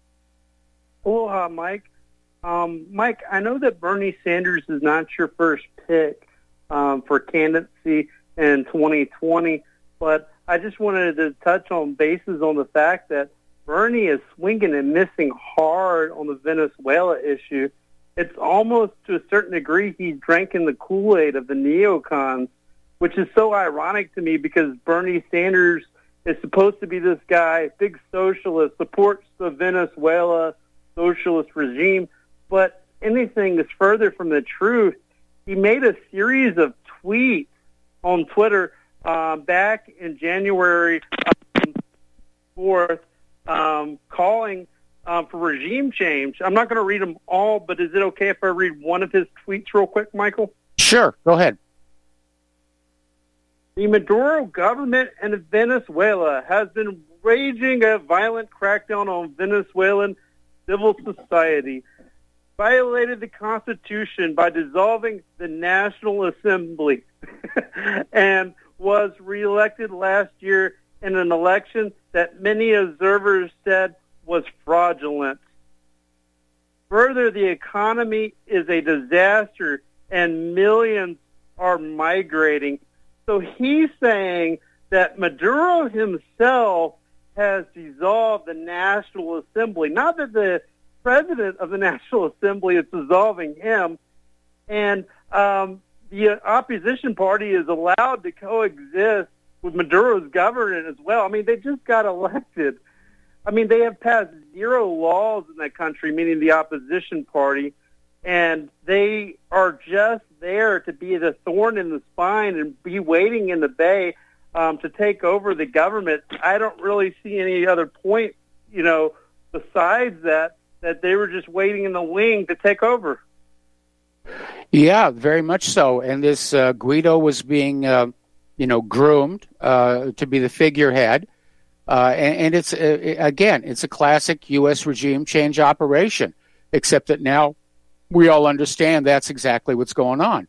Aloha, Mike. Um, Mike, I know that Bernie Sanders is not your first pick um, for candidacy in twenty twenty, but I just wanted to touch on bases on the fact that Bernie is swinging and missing hard on the Venezuela issue. It's almost to a certain degree he's drinking the Kool-Aid of the neocons, which is so ironic to me because Bernie Sanders is supposed to be this guy, big socialist, supports the Venezuela socialist regime, but anything is further from the truth. He made a series of tweets on Twitter uh, back in January fourth um, calling Um, for regime change. I'm not going to read them all, but is it okay if I read one of his tweets real quick, Michael? Sure, go ahead. The Maduro government in Venezuela has been waging a violent crackdown on Venezuelan civil society, violated the Constitution by dissolving the National Assembly, and was reelected last year in an election that many observers said was fraudulent. Further, the economy is a disaster and millions are migrating. So he's saying that Maduro himself has dissolved the National Assembly. Not that the president of the National Assembly is dissolving him, and um, the opposition party is allowed to coexist with Maduro's government as well. I mean, they just got elected. I mean, they have passed zero laws in that country, meaning the opposition party, and they are just there to be the thorn in the spine and be waiting in the bay um, to take over the government. I don't really see any other point, you know, besides that, that they were just waiting in the wing to take over. Yeah, very much so. And this uh, Guido was being, uh, you know, groomed uh, to be the figurehead. Uh, and, and it's, uh, again, it's a classic U S regime change operation, except that now we all understand that's exactly what's going on.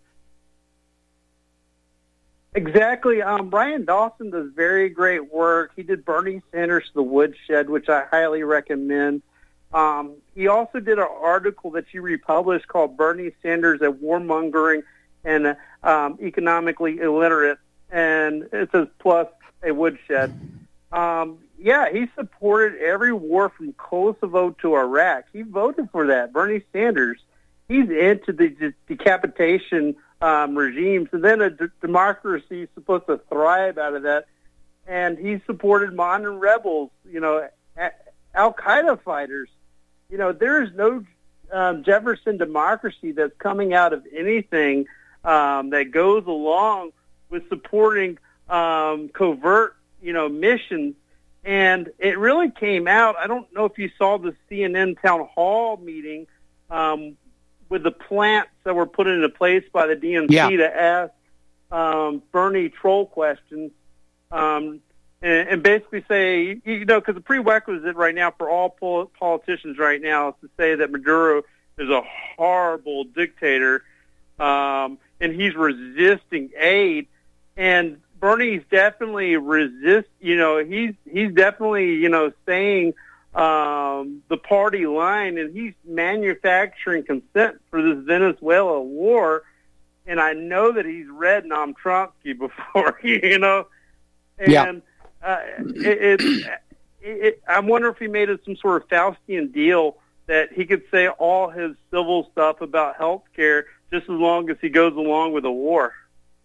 Exactly. Um, Brian Dawson does very great work. He did Bernie Sanders' The Woodshed, which I highly recommend. Um, he also did an article that you republished called Bernie Sanders, a Warmongering and um, Economically Illiterate, and it says plus a woodshed. Um, yeah, he supported every war from Kosovo to Iraq. He voted for that, Bernie Sanders. He's into the de- decapitation um, regimes, and then a d- democracy is supposed to thrive out of that. And he supported modern rebels, you know, a- Al-Qaeda fighters. You know, there is no um, Jefferson democracy that's coming out of anything um, that goes along with supporting um, covert, you know, missions. And it really came out. I don't know if you saw the C N N town hall meeting um, with the plants that were put into place by the D N C yeah. to ask um, Bernie troll questions. Um, And, and basically say, you know, because the prerequisite right now for all pol- politicians right now is to say that Maduro is a horrible dictator, um, and he's resisting aid. And Bernie's definitely resist. You know, he's he's definitely you know saying um, the party line, and he's manufacturing consent for this Venezuela war. And I know that he's read Noam Chomsky before, you know, and. Yeah. Uh, it, it, it, I wonder if he made it some sort of Faustian deal that he could say all his civil stuff about health care just as long as he goes along with the war.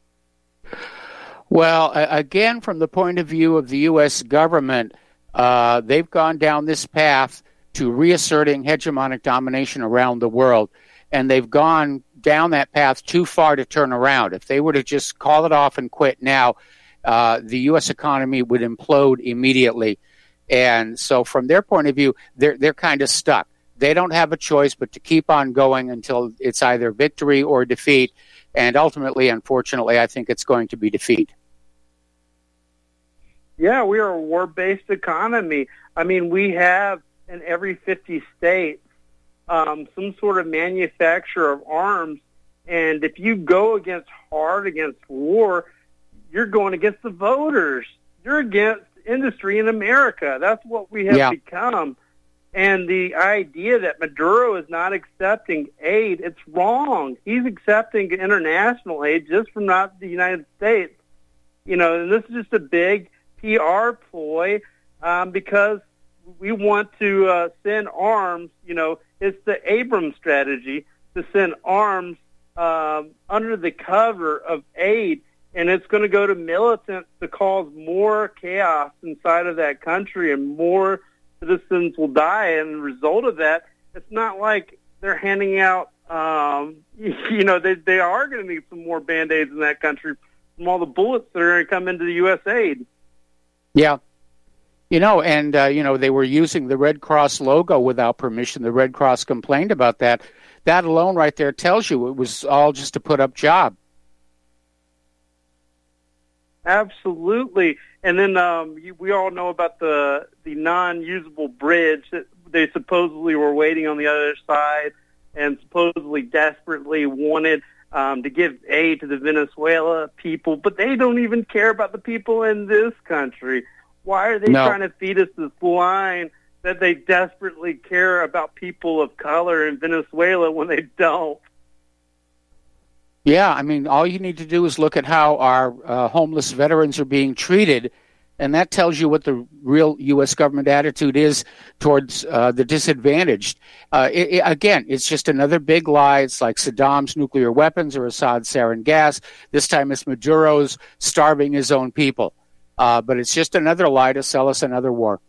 Well, again, from the point of view of the U S government, uh, they've gone down this path to reasserting hegemonic domination around the world, and they've gone down that path too far to turn around. If they were to just call it off and quit now, Uh, the U S economy would implode immediately. And so from their point of view, they're, they're kind of stuck. They don't have a choice but to keep on going until it's either victory or defeat. And ultimately, unfortunately, I think it's going to be defeat. Yeah, we are a war-based economy. I mean, we have in every fifty states um, some sort of manufacturer of arms. And if you go against hard against war, you're going against the voters. You're against industry in America. That's what we have yeah. become. And the idea that Maduro is not accepting aid, it's wrong. He's accepting international aid just from not the United States. You know, and this is just a big P R ploy um, because we want to uh, send arms. You know, it's the Abrams strategy to send arms um, under the cover of aid. And it's going to go to militants to cause more chaos inside of that country, and more citizens will die. And the result of that, it's not like they're handing out, um, you know, they they are going to need some more Band-Aids in that country from all the bullets that are going to come into the U S aid. Yeah. You know, and, uh, you know, they were using the Red Cross logo without permission. The Red Cross complained about that. That alone right there tells you it was all just a put-up job. Absolutely. And then um, you, we all know about the the non-usable bridge that they supposedly were waiting on the other side and supposedly desperately wanted um, to give aid to the Venezuela people, but they don't even care about the people in this country. Why are they no. trying to feed us this line that they desperately care about people of color in Venezuela when they don't? Yeah, I mean, all you need to do is look at how our uh, homeless veterans are being treated, and that tells you what the real U S government attitude is towards uh, the disadvantaged. Uh, it, it, again, it's just another big lie. It's like Saddam's nuclear weapons or Assad's sarin gas. This time it's Maduro's starving his own people. Uh, but it's just another lie to sell us another war.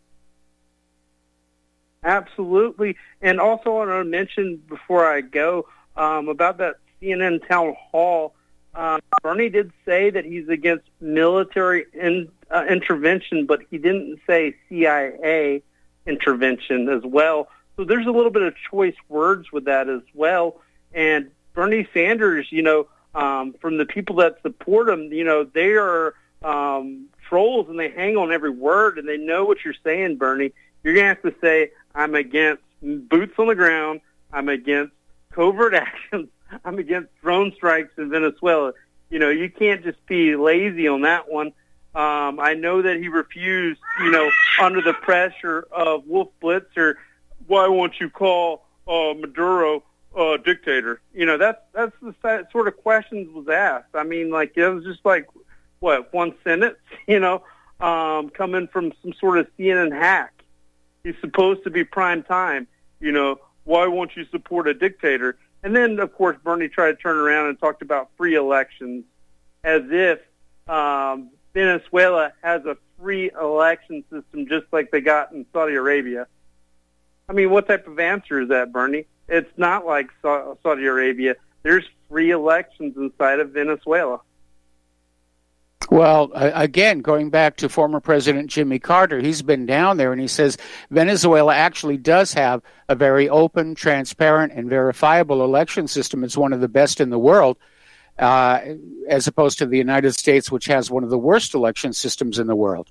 Absolutely. And also I want to mention before I go um, about that C N N town hall. Uh, Bernie did say that he's against military in, uh, intervention, but he didn't say C I A intervention as well. So there's a little bit of choice words with that as well. And Bernie Sanders, you know, um, from the people that support him, you know, they are um, trolls and they hang on every word and they know what you're saying, Bernie. You're going to have to say, I'm against boots on the ground. I'm against covert actions. I'm against drone strikes in Venezuela. You know, you can't just be lazy on that one. Um, I know that he refused, you know, under the pressure of Wolf Blitzer, why won't you call uh, Maduro a dictator? You know, that's that's the sort of questions was asked. I mean, like, it was just like, what, one sentence, you know, um, coming from some sort of C N N hack. He's supposed to be prime time. You know, why won't you support a dictator? And then, of course, Bernie tried to turn around and talked about free elections as if um, Venezuela has a free election system just like they got in Saudi Arabia. I mean, what type of answer is that, Bernie? It's not like Sa- Saudi Arabia. There's free elections inside of Venezuela. Well, uh, again, going back to former President Jimmy Carter, he's been down there and he says Venezuela actually does have a very open, transparent, and verifiable election system. It's one of the best in the world, uh, as opposed to the United States, which has one of the worst election systems in the world.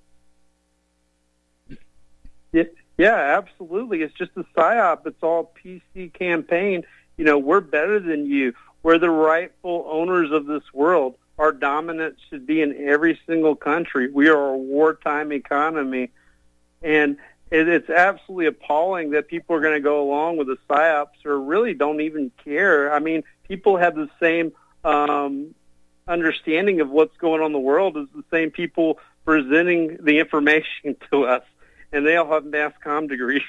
Yeah, yeah, absolutely. It's just a psyop. It's all P C campaign. You know, we're better than you. We're the rightful owners of this world. Our dominance should be in every single country. We are a wartime economy. And it, it's absolutely appalling that people are going to go along with the psyops or really don't even care. I mean, people have the same um, understanding of what's going on in the world as the same people presenting the information to us. And they all have mass comm degrees.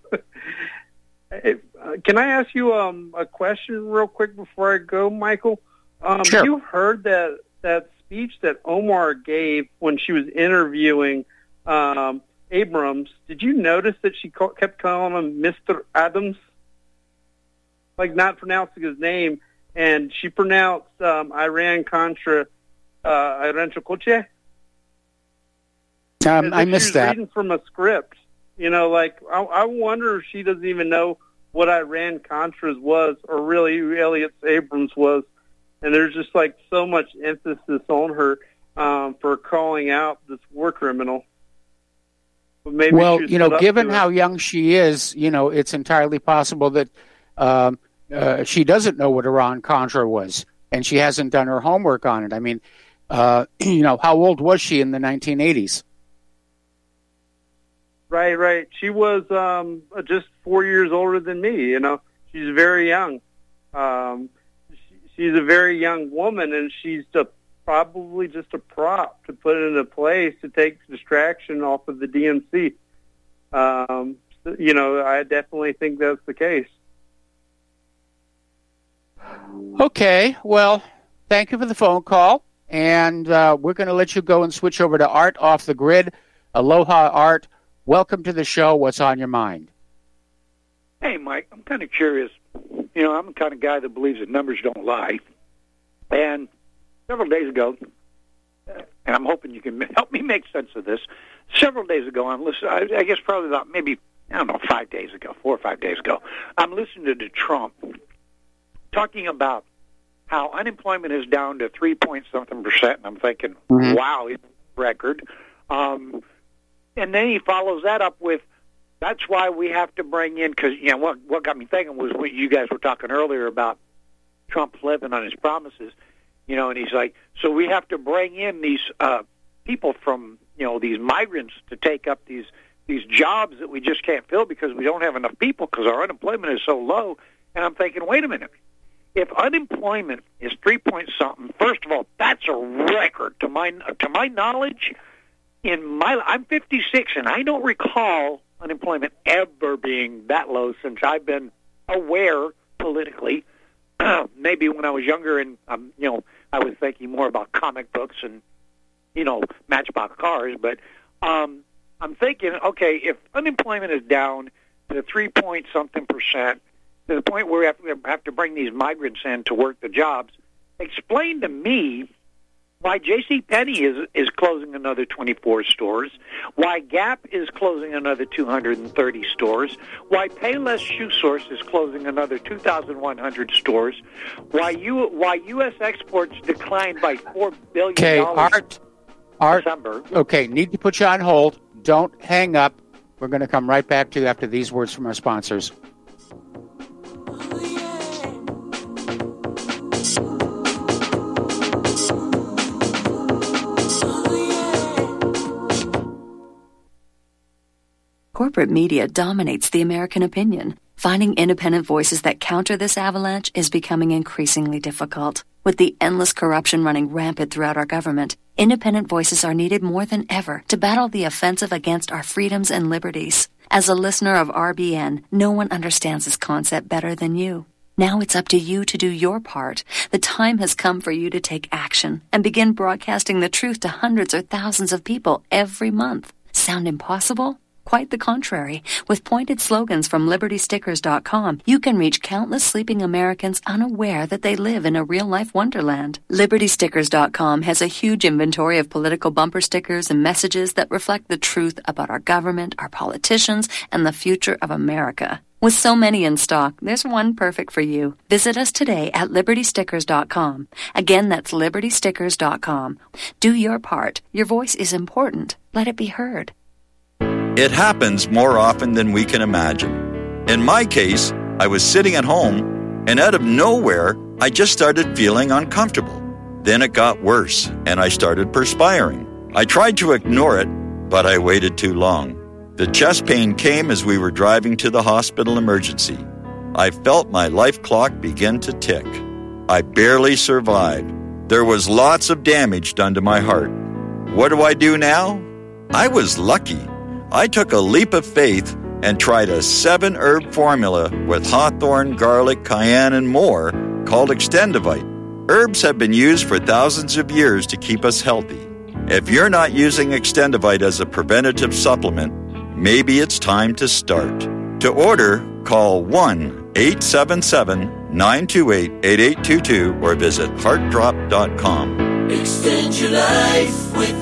Can I ask you um, a question real quick before I go, Michael? Um, sure. You heard that, that speech that Omar gave when she was interviewing um, Abrams. Did you notice that she call, kept calling him Mister Adams? Like not pronouncing his name. And she pronounced um, Iran-Contra, uh, Iran-Chocoche. Um, I missed she was that. reading from a script. You know, like, I, I wonder if she doesn't even know what Iran-Contras was or really who Elliot Abrams was. And there's just like so much emphasis on her um, for calling out this war criminal. But maybe well, she was you know, put up given to how it. young she is, you know, it's entirely possible that um, uh, she doesn't know what Iran-Contra was, and she hasn't done her homework on it. I mean, uh, you know, how old was she in the nineteen eighties? Right, right. She was um, just four years older than me. You know, she's very young. Um, She's a very young woman, and she's a, probably just a prop to put into place to take distraction off of the D N C. Um, you know, I definitely think that's the case. Okay, well, thank you for the phone call, and uh, we're going to let you go and switch over to Art off the grid. Aloha, Art. Welcome to the show. What's on your mind? Hey, Mike, I'm kind of curious. You know, I'm the kind of guy that believes that numbers don't lie. And several days ago, and I'm hoping you can help me make sense of this, several days ago, I'm listening, I, I guess probably about maybe, I don't know, five days ago, four or five days ago, I'm listening to Trump talking about how unemployment is down to three point something percent, and I'm thinking, mm-hmm. wow, it's a record. Um, and then he follows that up with, that's why we have to bring in, because, you know, what, what got me thinking was what you guys were talking earlier about Trump living on his promises, you know, and he's like, so we have to bring in these uh, people from, you know, these migrants to take up these these jobs that we just can't fill because we don't have enough people because our unemployment is so low. And I'm thinking, wait a minute, if unemployment is three point something, first of all, that's a record to my to my knowledge. In my, I'm fifty-six, and I don't recall unemployment ever being that low since I've been aware politically. Maybe when I was younger, and um, you know, I was thinking more about comic books and you know, Matchbox cars. But um, I'm thinking, okay, if unemployment is down to three point something percent, to the point where we have, we have to bring these migrants in to work the jobs, explain to me why JCPenney is is closing another twenty-four stores, why Gap is closing another two hundred thirty stores, why Payless Shoe Source is closing another two thousand one hundred stores, why you why U S exports declined by four billion dollars. Okay, Art, Art, December. Okay, need to put you on hold. Don't hang up. We're going to come right back to you after these words from our sponsors. Corporate media dominates the American opinion. Finding independent voices that counter this avalanche is becoming increasingly difficult. With the endless corruption running rampant throughout our government, independent voices are needed more than ever to battle the offensive against our freedoms and liberties. As a listener of R B N, no one understands this concept better than you. Now it's up to you to do your part. The time has come for you to take action and begin broadcasting the truth to hundreds or thousands of people every month. Sound impossible? Quite the contrary. With pointed slogans from Liberty Stickers dot com, you can reach countless sleeping Americans unaware that they live in a real-life wonderland. Liberty Stickers dot com has a huge inventory of political bumper stickers and messages that reflect the truth about our government, our politicians, and the future of America. With so many in stock, there's one perfect for you. Visit us today at Liberty Stickers dot com. Again, that's Liberty Stickers dot com. Do your part. Your voice is important. Let it be heard. It happens more often than we can imagine. In my case, I was sitting at home, and out of nowhere, I just started feeling uncomfortable. Then it got worse, and I started perspiring. I tried to ignore it, but I waited too long. The chest pain came as we were driving to the hospital emergency. I felt my life clock begin to tick. I barely survived. There was lots of damage done to my heart. What do I do now? I was lucky. I took a leap of faith and tried a seven-herb formula with hawthorn, garlic, cayenne, and more called Extendivite. Herbs have been used for thousands of years to keep us healthy. If you're not using Extendivite as a preventative supplement, maybe it's time to start. To order, call one eight seven seven, nine two eight, eight eight two two or visit heart drop dot com. Extend your life with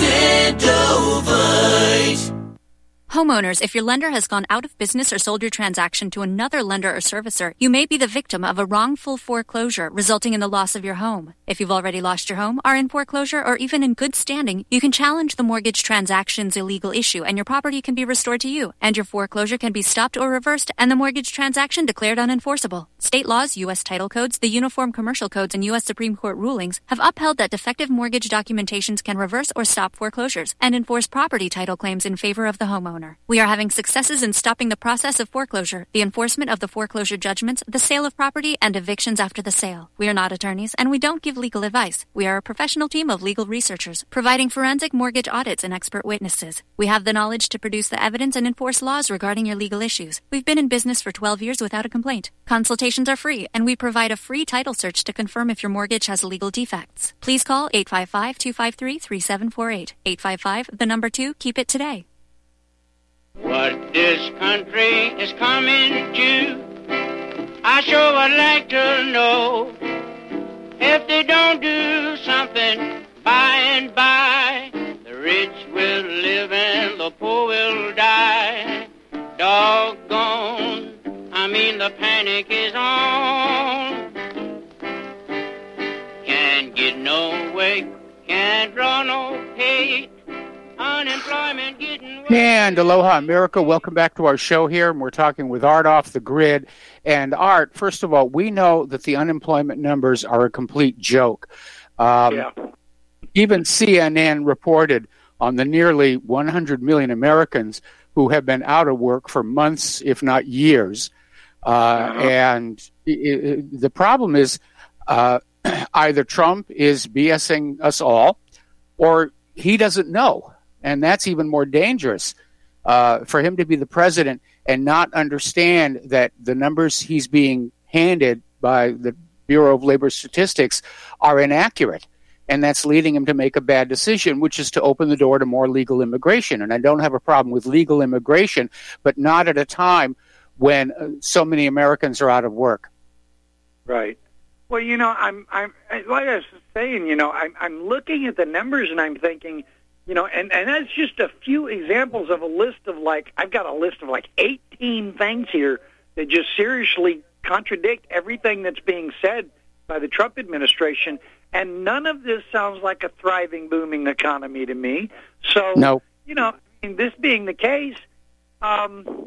Extendovite. Homeowners, if your lender has gone out of business or sold your transaction to another lender or servicer, you may be the victim of a wrongful foreclosure resulting in the loss of your home. If you've already lost your home, are in foreclosure, or even in good standing, you can challenge the mortgage transaction's illegal issue and your property can be restored to you, and your foreclosure can be stopped or reversed and the mortgage transaction declared unenforceable. State laws, U S title codes, the Uniform Commercial Codes, and U S Supreme Court rulings have upheld that defective mortgage documentations can reverse or stop foreclosures and enforce property title claims in favor of the homeowner. We are having successes in stopping the process of foreclosure, the enforcement of the foreclosure judgments, the sale of property, and evictions after the sale. We are not attorneys, and we don't give legal advice. We are a professional team of legal researchers, providing forensic mortgage audits and expert witnesses. We have the knowledge to produce the evidence and enforce laws regarding your legal issues. We've been in business for twelve years without a complaint. Consultations are free, and we provide a free title search to confirm if your mortgage has legal defects. Please call eight five five, two five three, three seven four eight. eight five five, the number two, keep it today. What this country is coming to, I sure would like to know. If they don't do something by and by, the rich will live and the poor will die. Doggone, I mean the panic is on. Can't get no way, can't draw no pay. Unemployment getting worse. And aloha, America. Welcome back to our show here. And we're talking with Art Off the Grid. And Art, first of all, we know that the unemployment numbers are a complete joke. Um, yeah. Even C N N reported on the nearly one hundred million Americans who have been out of work for months, if not years. Uh, uh-huh. And it, it, the problem is uh, either Trump is BSing us all, or he doesn't know. And that's even more dangerous uh, for him to be the president and not understand that the numbers he's being handed by the Bureau of Labor Statistics are inaccurate. And that's leading him to make a bad decision, which is to open the door to more legal immigration. And I don't have a problem with legal immigration, but not at a time when uh, so many Americans are out of work. Right. Well, you know, I'm, I'm, like I was saying, you know, I'm, I'm looking at the numbers and I'm thinking, you know, and, and that's just a few examples of a list of like, I've got a list of like eighteen things here that just seriously contradict everything that's being said by the Trump administration. And none of this sounds like a thriving, booming economy to me. So, no. you know, I mean, this being the case, um,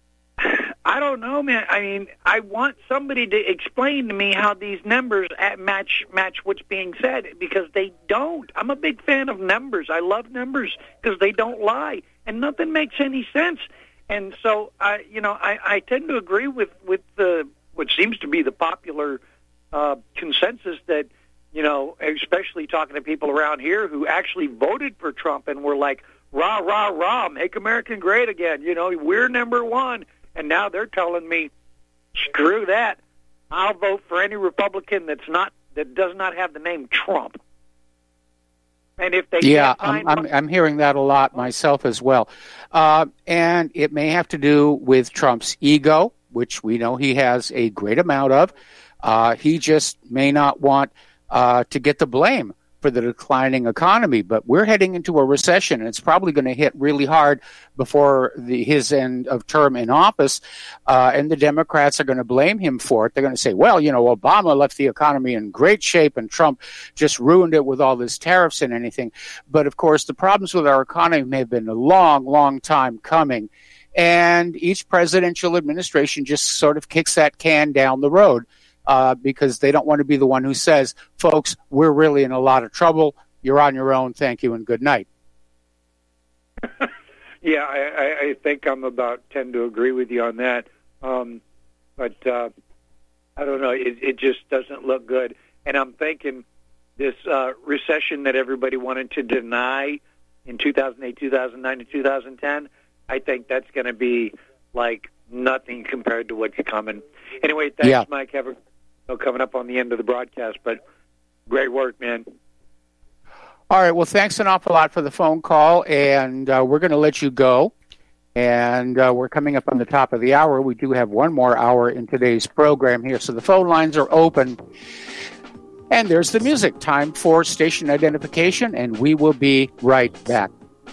I don't know, man. I mean, I want somebody to explain to me how these numbers match match what's being said, because they don't. I'm a big fan of numbers. I love numbers because they don't lie, and nothing makes any sense. And so, I, you know, I, I tend to agree with with the what seems to be the popular uh, consensus that, you know, especially talking to people around here who actually voted for Trump and were like, rah, rah, rah, make America great again. You know, we're number one. And now they're telling me, screw that. I'll vote for any Republican that's not that does not have the name Trump. And if they yeah, can't I'm, I'm, I'm hearing that a lot myself as well. Uh, and it may have to do with Trump's ego, which we know he has a great amount of. Uh, he just may not want uh, to get the blame for the declining economy. But we're heading into a recession, and it's probably going to hit really hard before the, his end of term in office. Uh, and the Democrats are going to blame him for it. They're going to say, well, you know, Obama left the economy in great shape and Trump just ruined it with all these tariffs and anything. But, of course, the problems with our economy have been a long, long time coming. And each presidential administration just sort of kicks that can down the road. Uh, because they don't want to be the one who says, folks, we're really in a lot of trouble. You're on your own. Thank you and good night. Yeah, I, I think I'm about tend to agree with you on that. Um, but uh, I don't know. It, it just doesn't look good. And I'm thinking this uh, recession that everybody wanted to deny in two thousand eight, two thousand nine, and two thousand ten, I think that's going to be like nothing compared to what's coming. Anyway, thanks, yeah. Mike. Have a coming up on the end of the broadcast, but great work, man. All right, well, thanks an awful lot for the phone call, and uh, we're going to let you go. And uh, we're coming up on the top of the hour. We do have one more hour in today's program here, so the phone lines are open. And there's the music. Time for station identification, and we will be right back.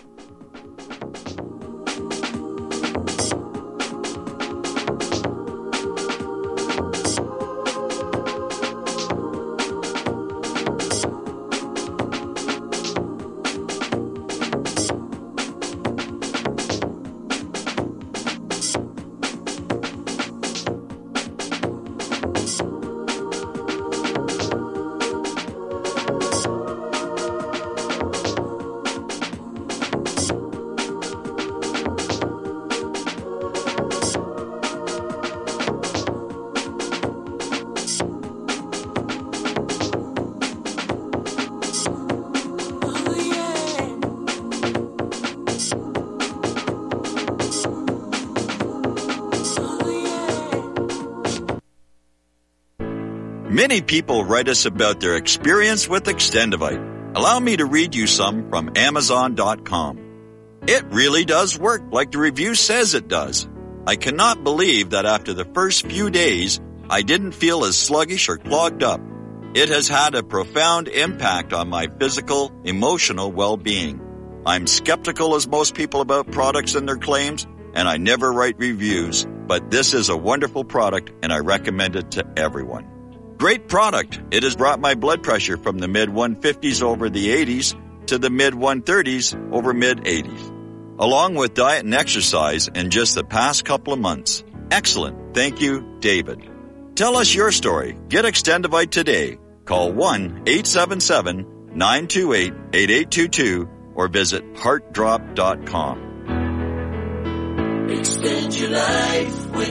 Many people write us about their experience with Extendivite. Allow me to read you some from Amazon dot com. It really does work like the review says it does. I cannot believe that after the first few days, I didn't feel as sluggish or clogged up. It has had a profound impact on my physical, emotional well-being. I'm skeptical as most people about products and their claims, and I never write reviews, but this is a wonderful product and I recommend it to everyone. Great product. It has brought my blood pressure from the mid one fifties over the eighties to the mid one thirties over mid eighties. Along with diet and exercise in just the past couple of months. Excellent. Thank you, David. Tell us your story. Get Extendivite today. Call one eight seven seven, nine two eight, eight eight two two or visit heart drop dot com. Extend your life with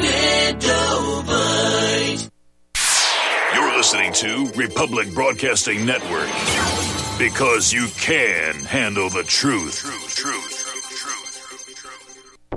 Extendovite. You're listening to Republic Broadcasting Network because you can handle the truth. Truth, truth.